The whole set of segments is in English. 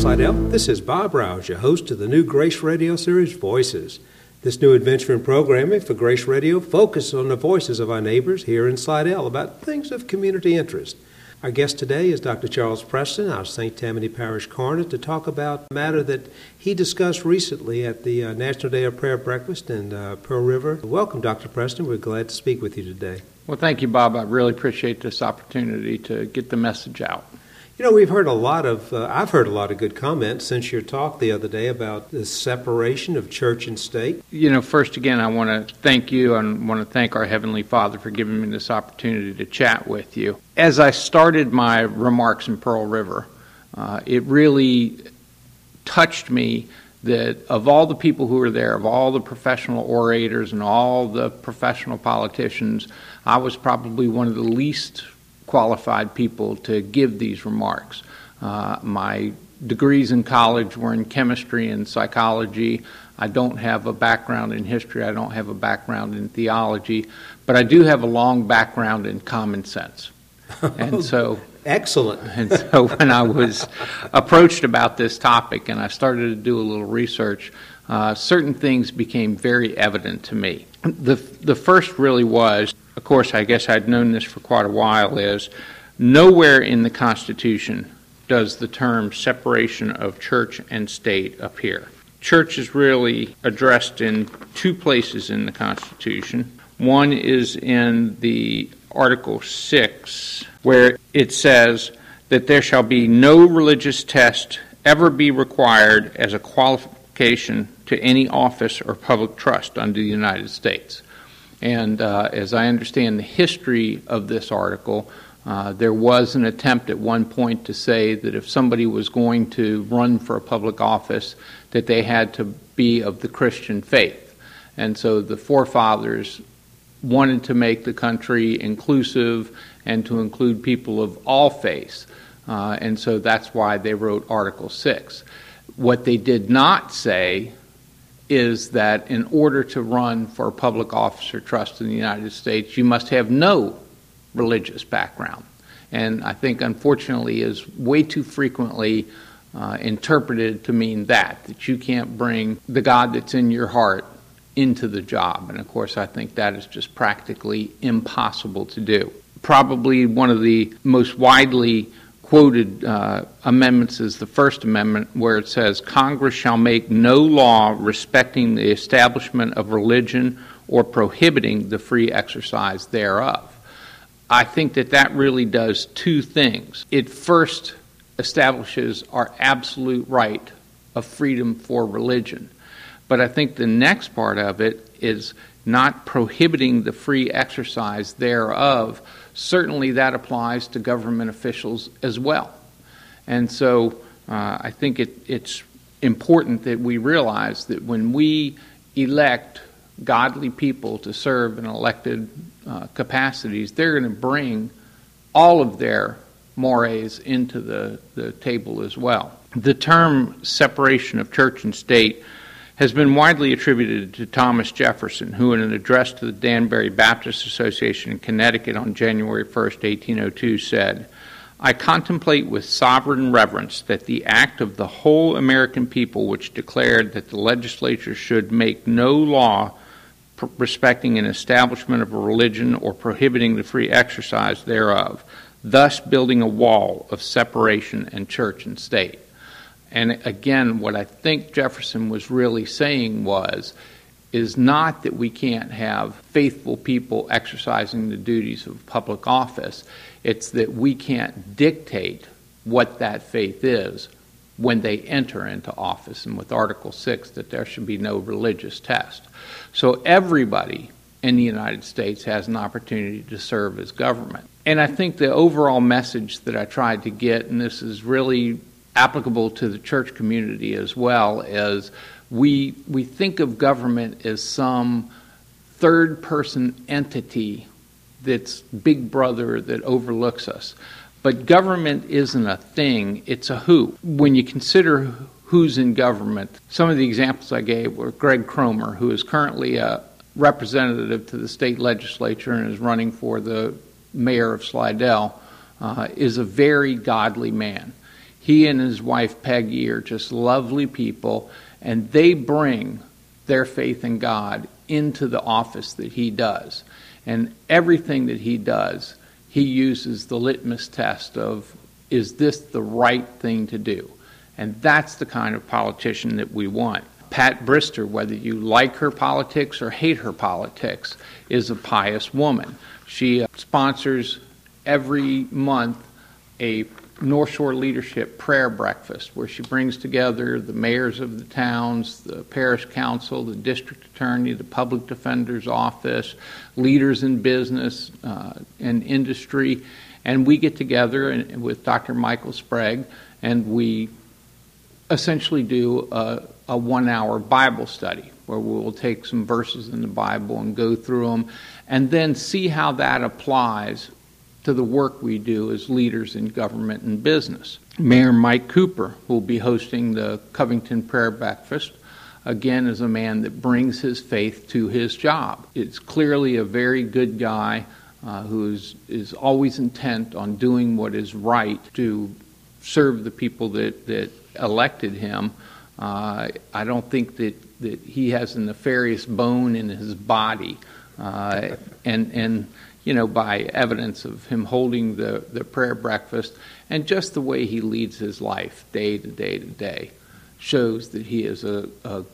Slidell. This is Bob Rouse, your host of the new Grace Radio series, Voices. This new adventure in programming for Grace Radio focuses on the voices of our neighbors here in Slidell about things of community interest. Our guest today is Dr. Charles Preston, our St. Tammany Parish Coroner, to talk about a matter that he discussed recently at the National Day of Prayer Breakfast in Pearl River. Welcome, Dr. Preston. We're glad to speak with you today. Well, thank you, Bob. I really appreciate this opportunity to get the message out. You know, I've heard a lot of good comments since your talk the other day about the separation of church and state. You know, first again, I want to thank you and want to thank our Heavenly Father for giving me this opportunity to chat with you. As I started my remarks in Pearl River, it really touched me that of all the people who were there, of all the professional orators and all the professional politicians, I was probably one of the least qualified people to give these remarks. My degrees in college were in chemistry and psychology. I don't have a background in history. I don't have a background in theology, but I do have a long background in common sense. And so, excellent. And so when I was approached about this topic and I started to do a little research, certain things became very evident to me. The first really was, of course, I guess I'd known this for quite a while, is nowhere in the Constitution does the term separation of church and state appear. Church is really addressed in two places in the Constitution. One is in the Article 6, where it says that there shall be no religious test ever be required as a qualification to any office or public trust under the United States. And as I understand the history of this article, there was an attempt at one point to say that if somebody was going to run for a public office, that they had to be of the Christian faith. And so the forefathers wanted to make the country inclusive and to include people of all faiths. And so that's why they wrote Article 6. What they did not say is that in order to run for a public office or trust in the United States, you must have no religious background. And I think, unfortunately, is way too frequently interpreted to mean that you can't bring the God that's in your heart into the job. And, of course, I think that is just practically impossible to do. Probably one of the most widely quoted amendments is the First Amendment, where it says, Congress shall make no law respecting the establishment of religion or prohibiting the free exercise thereof. I think that really does two things. It first establishes our absolute right of freedom for religion. But I think the next part of it is not prohibiting the free exercise thereof. Certainly that applies to government officials as well. And so I think it's important that we realize that when we elect godly people to serve in elected capacities, they're going to bring all of their mores into the table as well. The term separation of church and state has been widely attributed to Thomas Jefferson, who in an address to the Danbury Baptist Association in Connecticut on January 1st, 1802 said, I contemplate with sovereign reverence that the act of the whole American people which declared that the legislature should make no law respecting an establishment of a religion or prohibiting the free exercise thereof, thus building a wall of separation in church and state. And again, what I think Jefferson was really saying is not that we can't have faithful people exercising the duties of public office. It's that we can't dictate what that faith is when they enter into office. And with Article 6, that there should be no religious test. So everybody in the United States has an opportunity to serve as government. And I think the overall message that I tried to get, and this is really applicable to the church community as well, is we think of government as some third-person entity that's Big Brother that overlooks us. But government isn't a thing, it's a who. When you consider who's in government, some of the examples I gave were Greg Cromer, who is currently a representative to the state legislature and is running for the mayor of Slidell, is a very godly man. He and his wife Peggy are just lovely people, and they bring their faith in God into the office that he does. And everything that he does, he uses the litmus test of, is this the right thing to do? And that's the kind of politician that we want. Pat Brister, whether you like her politics or hate her politics, is a pious woman. She sponsors every month a North Shore Leadership Prayer Breakfast, where she brings together the mayors of the towns, the parish council, the district attorney, the public defender's office, leaders in business and industry, and we get together with Dr. Michael Sprague, and we essentially do a 1-hour Bible study where we will take some verses in the Bible and go through them and then see how that applies to the work we do as leaders in government and business. Mayor Mike Cooper, who will be hosting the Covington Prayer Breakfast, again is a man that brings his faith to his job. It's clearly a very good guy who is always intent on doing what is right to serve the people that elected him. I don't think that he has a nefarious bone in his body, and you know, by evidence of him holding the prayer breakfast and just the way he leads his life day to day to day shows that he is a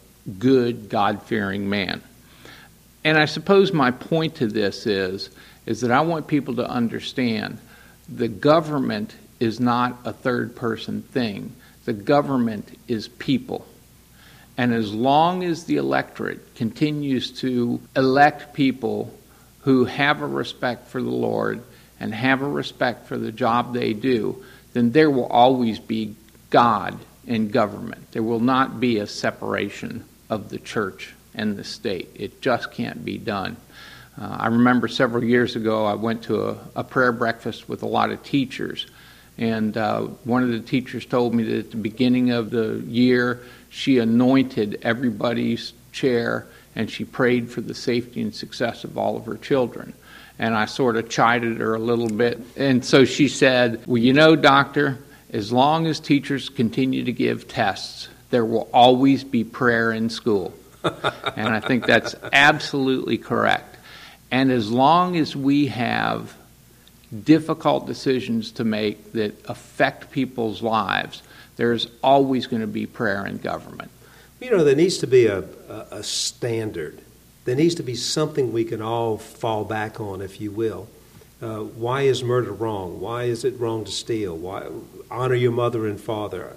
good, God-fearing man. And I suppose my point to this is that I want people to understand the government is not a third-person thing. The government is people. And as long as the electorate continues to elect people who have a respect for the Lord and have a respect for the job they do, then there will always be God in government. There will not be a separation of the church and the state. It just can't be done. I remember several years ago I went to a prayer breakfast with a lot of teachers, and one of the teachers told me that at the beginning of the year she anointed everybody's chair and she prayed for the safety and success of all of her children. And I sort of chided her a little bit. And so she said, well, you know, doctor, as long as teachers continue to give tests, there will always be prayer in school. And I think that's absolutely correct. And as long as we have difficult decisions to make that affect people's lives, there's always going to be prayer in government. You know, there needs to be a standard. There needs to be something we can all fall back on, if you will. Why is murder wrong? Why is it wrong to steal? Why honor your mother and father?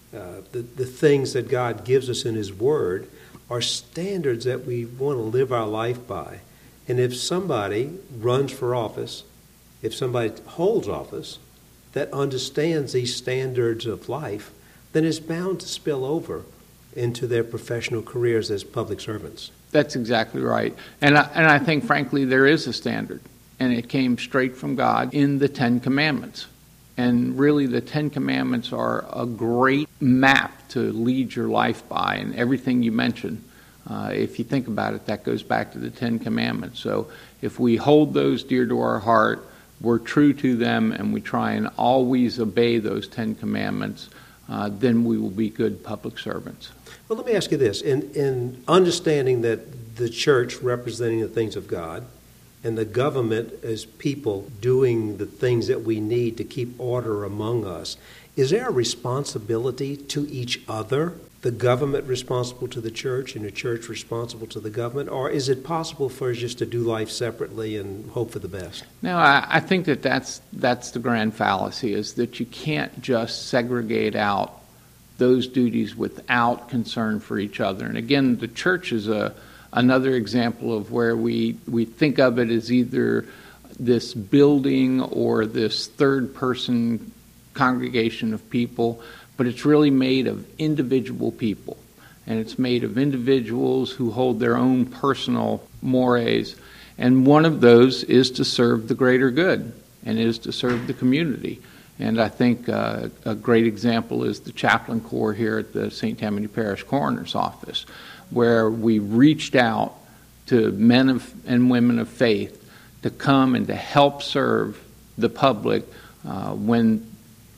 The things that God gives us in His Word are standards that we want to live our life by. And if somebody runs for office, if somebody holds office that understands these standards of life, then it's bound to spill over into their professional careers as public servants. That's exactly right. And I think, frankly, there is a standard, and it came straight from God in the Ten Commandments. And really, the Ten Commandments are a great map to lead your life by, and everything you mentioned, if you think about it, that goes back to the Ten Commandments. So if we hold those dear to our heart, we're true to them, and we try and always obey those Ten Commandments, then we will be good public servants. Well, let me ask you this. In understanding that the church representing the things of God and the government as people doing the things that we need to keep order among us, is there a responsibility to each other? The government responsible to the church and the church responsible to the government? Or is it possible for us just to do life separately and hope for the best? No, I think that's the grand fallacy, is that you can't just segregate out those duties without concern for each other. And again, the church is another example of where we think of it as either this building or this third-person congregation of people, but it's really made of individual people. And it's made of individuals who hold their own personal mores. And one of those is to serve the greater good and is to serve the community. And I think a great example is the chaplain corps here at the St. Tammany Parish Coroner's Office, where we reached out to men and women of faith to come and to help serve the public when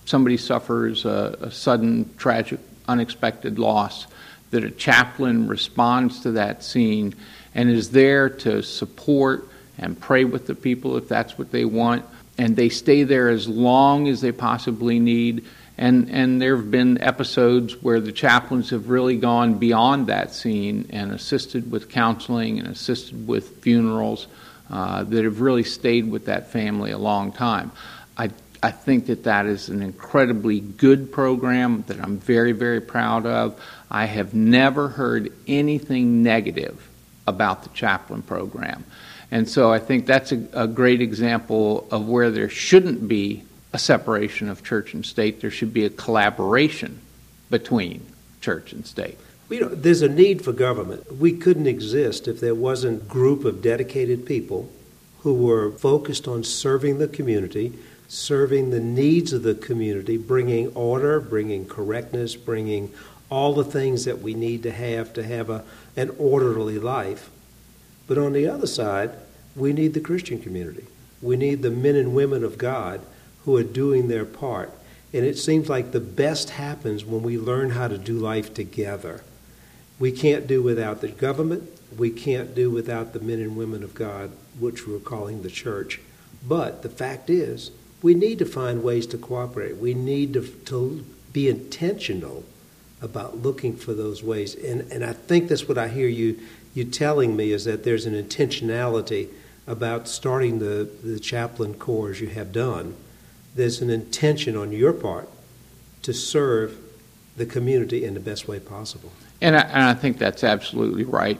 somebody suffers a sudden, tragic, unexpected loss, that a chaplain responds to that scene and is there to support and pray with the people if that's what they want, and they stay there as long as they possibly need. And there have been episodes where the chaplains have really gone beyond that scene and assisted with counseling and assisted with funerals that have really stayed with that family a long time. I think that is an incredibly good program that I'm very, very proud of. I have never heard anything negative about the chaplain program. And so I think that's a great example of where there shouldn't be a separation of church and state. There should be a collaboration between church and state. There's a need for government. We couldn't exist if there wasn't a group of dedicated people who were focused on serving the community, serving the needs of the community, bringing order, bringing correctness, bringing all the things that we need to have an orderly life. But on the other side, we need the Christian community. We need the men and women of God who are doing their part. And it seems like the best happens when we learn how to do life together. We can't do without the government. We can't do without the men and women of God, which we're calling the church. But the fact is, we need to find ways to cooperate. We need to be intentional about looking for those ways. And I think that's what I hear you telling me, is that there's an intentionality about starting the chaplain corps as you have done. There's an intention on your part to serve the community in the best way possible. And I think that's absolutely right.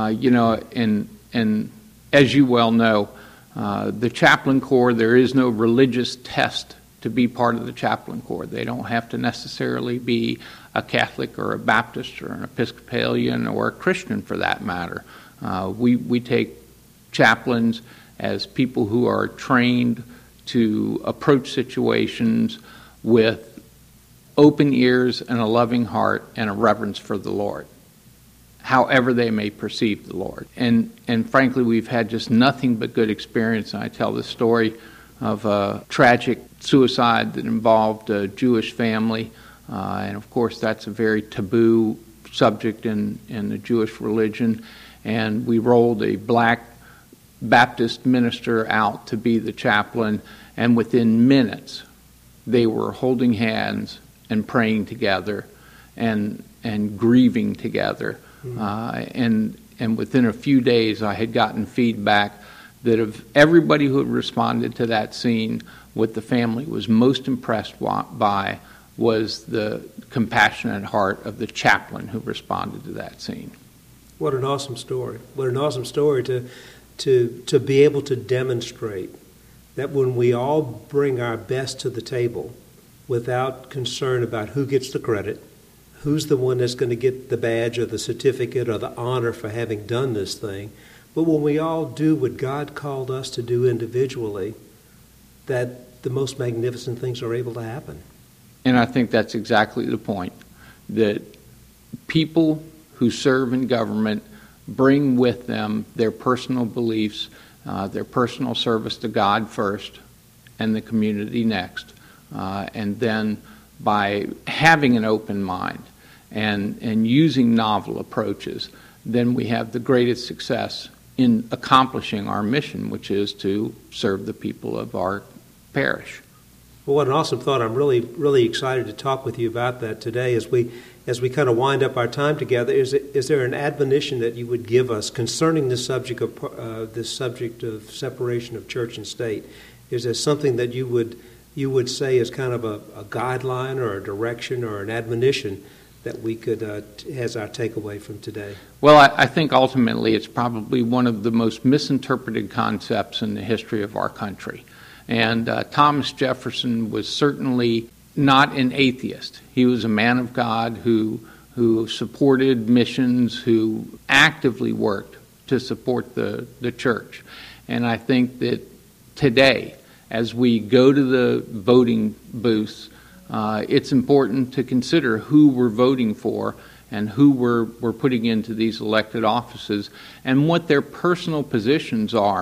And as you well know, the chaplain corps, there is no religious test to be part of the chaplain corps. They don't have to necessarily be a Catholic or a Baptist or an Episcopalian or a Christian for that matter. We take chaplains as people who are trained to approach situations with open ears and a loving heart and a reverence for the Lord, however they may perceive the Lord. And frankly, we've had just nothing but good experience. And I tell the story of a tragic suicide that involved a Jewish family. And of course, that's a very taboo subject in the Jewish religion. And we rolled a black Baptist minister out to be the chaplain. And within minutes, they were holding hands and praying together and grieving together. And within a few days, I had gotten feedback that of everybody who had responded to that scene, what the family was most impressed by was the compassionate heart of the chaplain who responded to that scene. What an awesome story. What an awesome story to be able to demonstrate that when we all bring our best to the table without concern about who gets the credit, who's the one that's going to get the badge or the certificate or the honor for having done this thing, but when we all do what God called us to do individually, that the most magnificent things are able to happen. And I think that's exactly the point, that people who serve in government bring with them their personal beliefs, their personal service to God first and the community next. And then by having an open mind and using novel approaches, then we have the greatest success in accomplishing our mission, which is to serve the people of our parish. Well, what an awesome thought. I'm really, really excited to talk with you about that today as we kind of wind up our time together. Is there an admonition that you would give us concerning this subject of separation of church and state? Is there something that you would say is kind of a guideline or a direction or an admonition that we could as our takeaway from today? Well, I think ultimately it's probably one of the most misinterpreted concepts in the history of our country. And Thomas Jefferson was certainly not an atheist. He was a man of God who supported missions, who actively worked to support the church. And I think that today, as we go to the voting booths, it's important to consider who we're voting for and who we're putting into these elected offices and what their personal positions are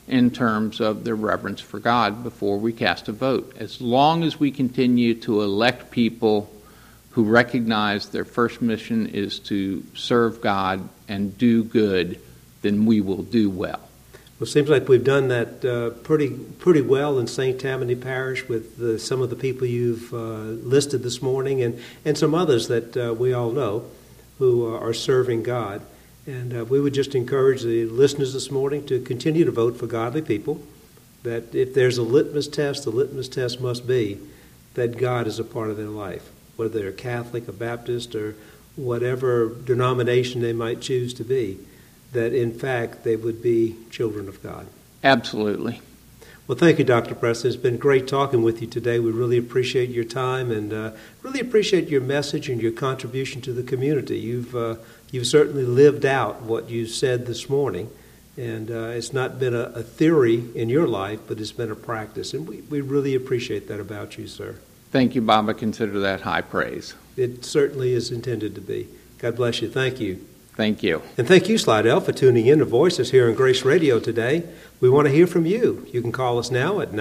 in terms of their reverence for God before we cast a vote. As long as we continue to elect people who recognize their first mission is to serve God and do good, then we will do well. Well, it seems like we've done that pretty well in St. Tammany Parish with some of the people you've listed this morning and some others that we all know who are serving God. And we would just encourage the listeners this morning to continue to vote for godly people, that if there's a litmus test, the litmus test must be that God is a part of their life, whether they're Catholic or Baptist or whatever denomination they might choose to be, that in fact they would be children of God. Absolutely. Well, thank you, Dr. Preston. It's been great talking with you today. We really appreciate your time and really appreciate your message and your contribution to the community. You've certainly lived out what you said this morning, and it's not been a theory in your life, but it's been a practice, and we really appreciate that about you, sir. Thank you, Bob. I consider that high praise. It certainly is intended to be. God bless you. Thank you. Thank you. And thank you, Slidell, for tuning in to Voices here on Grace Radio today. We want to hear from you. You can call us now at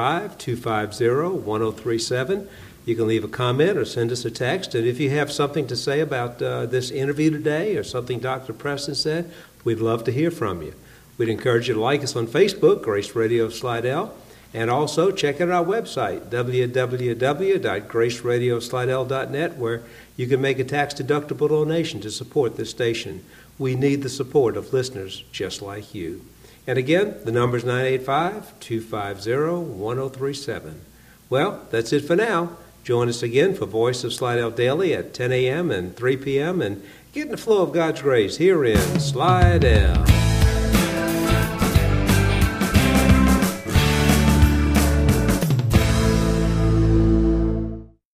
985-250-1037. You can leave a comment or send us a text. And if you have something to say about this interview today or something Dr. Preston said, we'd love to hear from you. We'd encourage you to like us on Facebook, Grace Radio Slidell, and also check out our website, www.graceradioslidell.net, where you can make a tax-deductible donation to support this station. We need the support of listeners just like you. And again, the number is 985-250-1037. Well, that's it for now. Join us again for Voice of Slidell Daily at 10 a.m. and 3 p.m. and get in the flow of God's grace here in Slidell.